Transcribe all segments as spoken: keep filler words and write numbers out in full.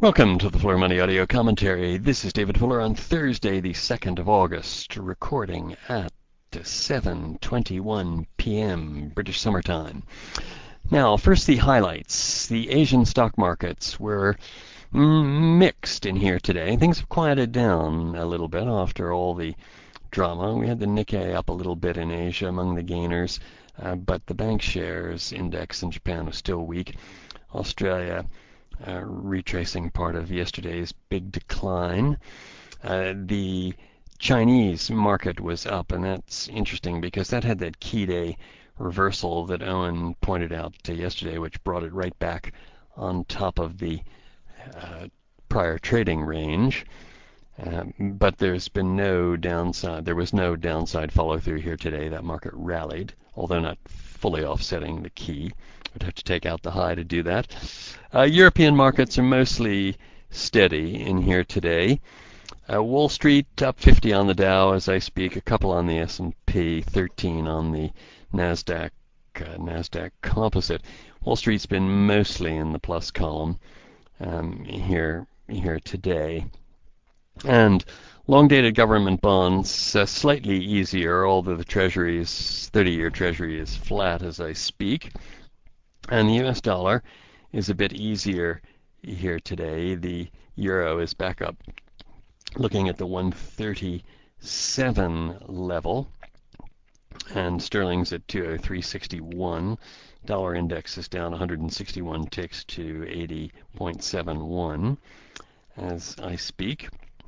Welcome to the Fuller Money Audio Commentary. This is David Fuller on Thursday, the second of August, recording at seven twenty-one p m British Summer Time. Now, first the highlights. The Asian stock markets were mixed in here today. Things have quieted down a little bit after all the drama. We had the Nikkei up a little bit in Asia among the gainers, uh, but the bank shares index in Japan was still weak. Australia Uh, retracing part of yesterday's big decline. Uh, the Chinese market was up, and that's interesting because that had that key day reversal that Owen pointed out uh, yesterday, which brought it right back on top of the uh, prior trading range. Uh, but there's been no downside. There was no downside follow through here today. That market rallied, although not fully offsetting the key. Would have to take out the high to do that. Uh, European markets are mostly steady in here today. Uh, Wall Street up fifty on the Dow as I speak, a couple on the S and P, thirteen on the Nasdaq uh, Nasdaq Composite. Wall Street's been mostly in the plus column um, here here today. And long-dated government bonds uh, slightly easier, although the Treasury is thirty-year Treasury is flat as I speak. And the U S dollar is a bit easier here today. The euro is back up, looking at the one thirty-seven level, and sterling's at two oh three sixty-one. Dollar index is down one hundred sixty-one ticks to eighty point seven one as I speak.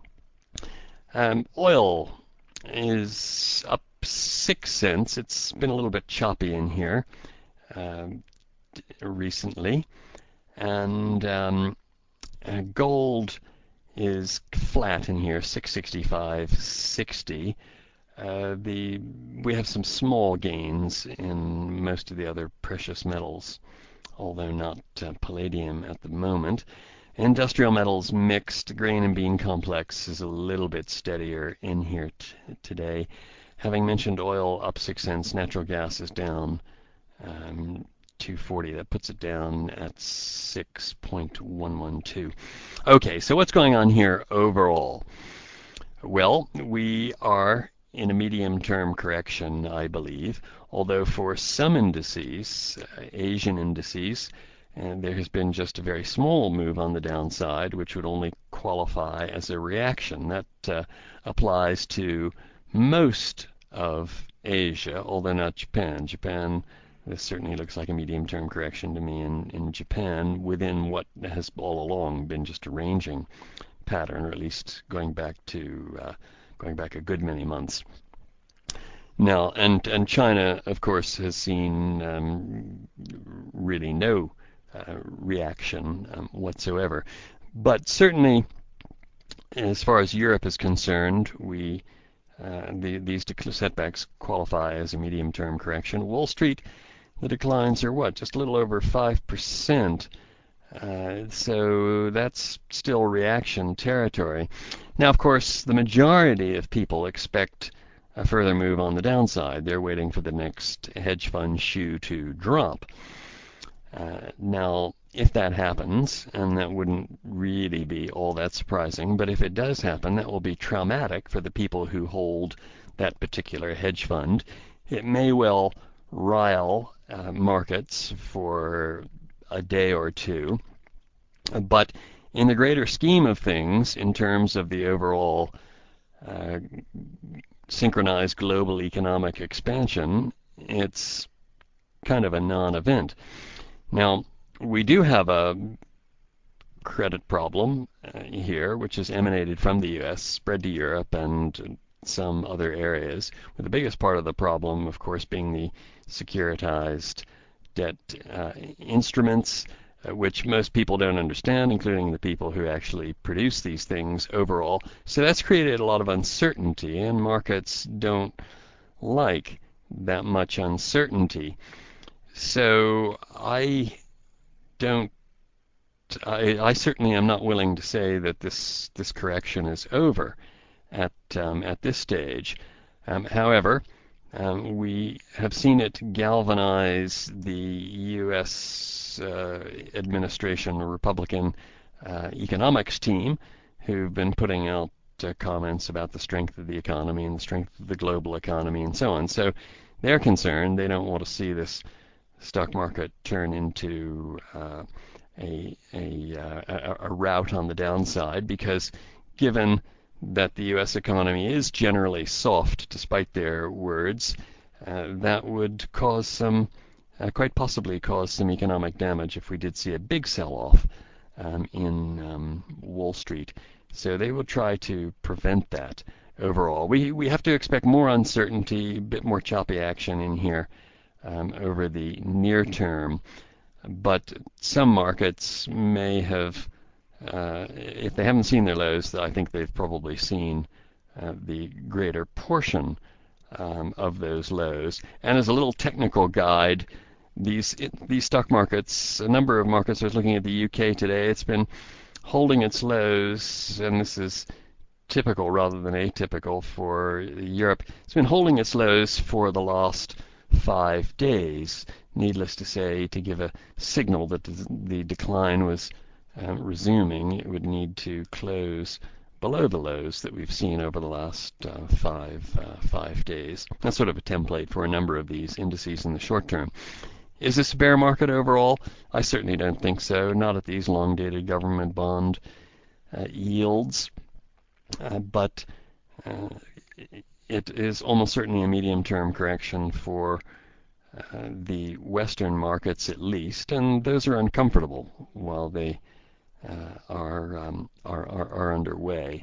Um, oil is up six cents. It's been a little bit choppy in here Um, recently, and um, uh, gold is flat in here, six sixty-five sixty. Uh, the we have some small gains in most of the other precious metals, although not uh, palladium at the moment. Industrial metals mixed. Grain and bean complex is a little bit steadier in here t- today. Having mentioned oil up six cents, natural gas is down um, two forty. That puts it down at six point one one two. Okay, so what's going on here overall? Well, we are in a medium-term correction, I believe, although for some indices, uh, Asian indices, and there has been just a very small move on the downside, which would only qualify as a reaction. That uh, applies to most of Asia, although not Japan. Japan This certainly looks like a medium-term correction to me in, in Japan within what has all along been just a ranging pattern, or at least going back to uh, going back a good many months. Now, and and China, of course, has seen um, really no uh, reaction um, whatsoever. But certainly, as far as Europe is concerned, we uh, the, these setbacks qualify as a medium-term correction. Wall Street, the declines are what? Just a little over five percent. Uh, so that's still reaction territory. Now, of course, the majority of people expect a further move on the downside. They're waiting for the next hedge fund shoe to drop. Uh, now, if that happens, and that wouldn't really be all that surprising, but if it does happen, that will be traumatic for the people who hold that particular hedge fund. It may well rile uh, markets for a day or two, but in the greater scheme of things, in terms of the overall uh, synchronized global economic expansion, it's kind of a non-event. Now, we do have a credit problem uh, here, which has emanated from the U S, spread to Europe and some other areas, with the biggest part of the problem, of course, being the securitized debt uh, instruments, uh, which most people don't understand, including the people who actually produce these things overall. So that's created a lot of uncertainty, and markets don't like that much uncertainty. So I don't I, I certainly am not willing to say that this this correction is over at um, at this stage. Um, however, um, we have seen it galvanize the U S uh, administration, Republican uh, economics team who've been putting out uh, comments about the strength of the economy and the strength of the global economy and so on. So they're concerned. They don't want to see this stock market turn into uh, a, a, uh, a, a rout on the downside, because given that the U S economy is generally soft, despite their words, uh, that would cause some, uh, quite possibly cause some economic damage if we did see a big sell-off um, in um, Wall Street. So they will try to prevent that overall. We, we have to expect more uncertainty, a bit more choppy action in here um, over the near term. But some markets may have, uh, if they haven't seen their lows, I think they've probably seen uh, the greater portion um, of those lows. And as a little technical guide, these it, these stock markets, a number of markets, I was looking at the U K today, it's been holding its lows, and this is typical rather than atypical for Europe. It's been holding its lows for the last five days. Needless to say, to give a signal that the decline was uh, resuming, it would need to close below the lows that we've seen over the last uh, five uh, five days. That's sort of a template for a number of these indices in the short term. Is this a bear market overall? I certainly don't think so. Not at these long-dated government bond uh, yields, uh, but uh, it is almost certainly a medium-term correction for uh, the Western markets at least, and those are uncomfortable while they uh, are, um, are, are are underway.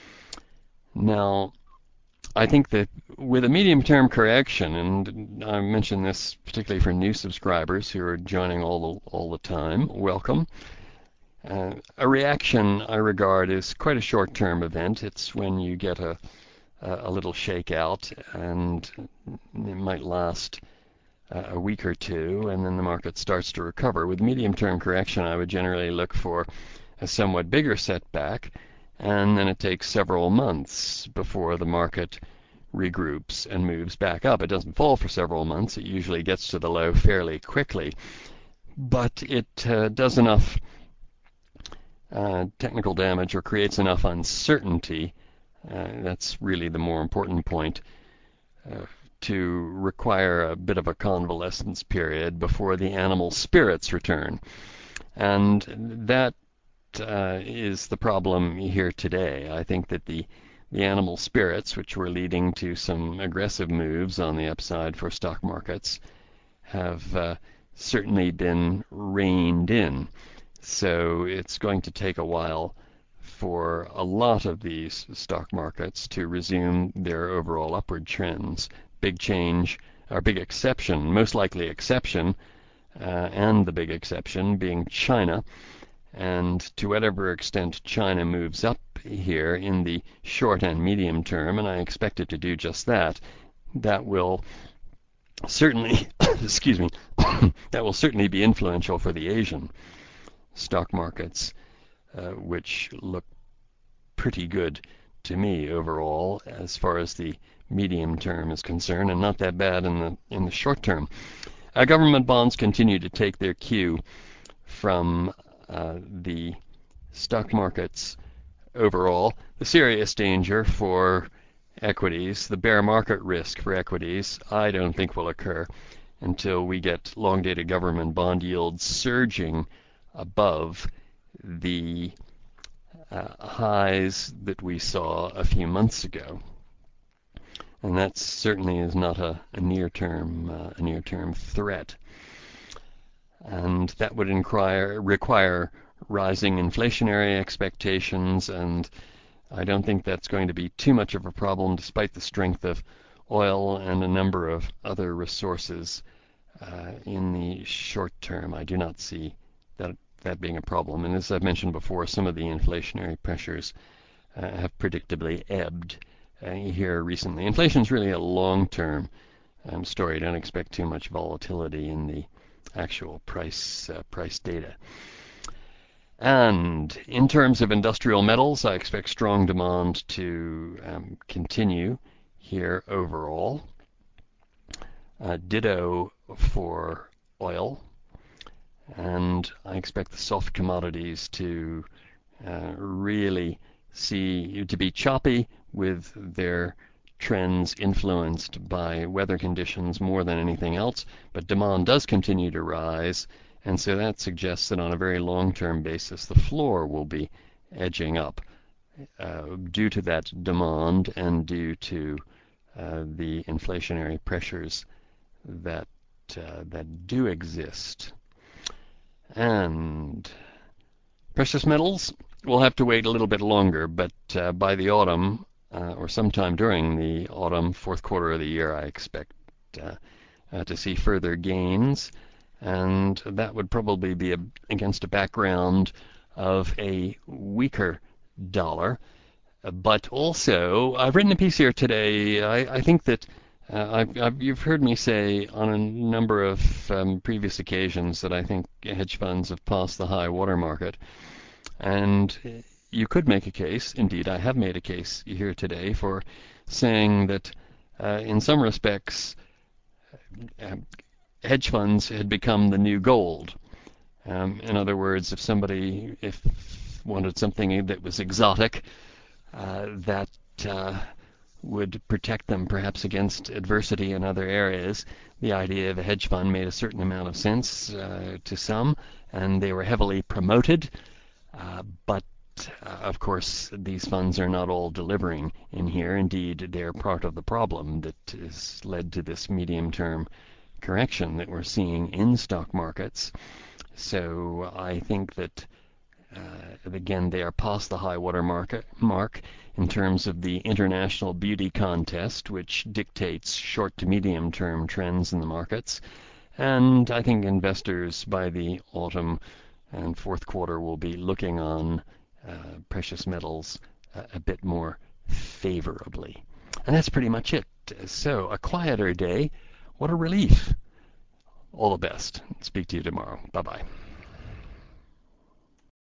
Now, I think that with a medium-term correction, and I mention this particularly for new subscribers who are joining all the, all the time, welcome. Uh, a reaction, I regard, is quite a short-term event. It's when you get a, a little shakeout, and it might last a week or two, and then the market starts to recover. With medium-term correction, I would generally look for a somewhat bigger setback, and then it takes several months before the market regroups and moves back up. It doesn't fall for several months. It usually gets to the low fairly quickly, but it uh, does enough uh, technical damage or creates enough uncertainty. Uh, that's really the more important point. Uh, to require a bit of a convalescence period before the animal spirits return. And that uh, is the problem here today. I think that the, the animal spirits, which were leading to some aggressive moves on the upside for stock markets, have uh, certainly been reined in. So it's going to take a while for a lot of these stock markets to resume their overall upward trends. Big change, or big exception, most likely exception, uh, and the big exception being China. And to whatever extent China moves up here in the short and medium term, and I expect it to do just that, that will certainly, excuse me, that will certainly be influential for the Asian stock markets, uh, which look pretty good to me overall as far as the medium term is concerned, and not that bad in the in the short term. Uh, government bonds continue to take their cue from uh, the stock markets overall. The serious danger for equities, the bear market risk for equities, I don't think will occur until we get long-dated government bond yields surging above the uh, highs that we saw a few months ago. And that certainly is not a, a near-term uh, a near-term threat. And that would require, require rising inflationary expectations, and I don't think that's going to be too much of a problem despite the strength of oil and a number of other resources uh, in the short term. I do not see that that being a problem. And as I've mentioned before, some of the inflationary pressures uh, have predictably ebbed uh, here recently. Inflation is really a long-term um, story. Don't expect too much volatility in the actual price uh, price data. And in terms of industrial metals, I expect strong demand to um, continue here overall. Uh, ditto for oil, and I expect the soft commodities to uh, really see to be choppy, with their trends influenced by weather conditions more than anything else, but demand does continue to rise, and so that suggests that on a very long-term basis the floor will be edging up uh, due to that demand and due to uh, the inflationary pressures that uh, that do exist. And precious metals, we'll have to wait a little bit longer, but uh, by the autumn, uh, or sometime during the autumn, fourth quarter of the year, I expect uh, uh, to see further gains, and that would probably be a, against a background of a weaker dollar. But also, I've written a piece here today. I, I think that uh, I've, I've, you've heard me say on a number of um, previous occasions that I think hedge funds have passed the high water market. And you could make a case, indeed I have made a case here today, for saying that uh, in some respects uh, hedge funds had become the new gold. Um, in other words, if somebody if wanted something that was exotic, uh, that uh, would protect them perhaps against adversity in other areas, the idea of a hedge fund made a certain amount of sense uh, to some, and they were heavily promoted. Uh, but uh, of course, these funds are not all delivering in here. Indeed, they're part of the problem that has led to this medium-term correction that we're seeing in stock markets. So I think that, uh, again, they are past the high water market mark in terms of the international beauty contest, which dictates short to medium-term trends in the markets. And I think investors by the autumn and fourth quarter will be looking on uh, precious metals uh, a bit more favorably. And that's pretty much it. So, a quieter day. What a relief. All the best. Speak to you tomorrow. Bye bye.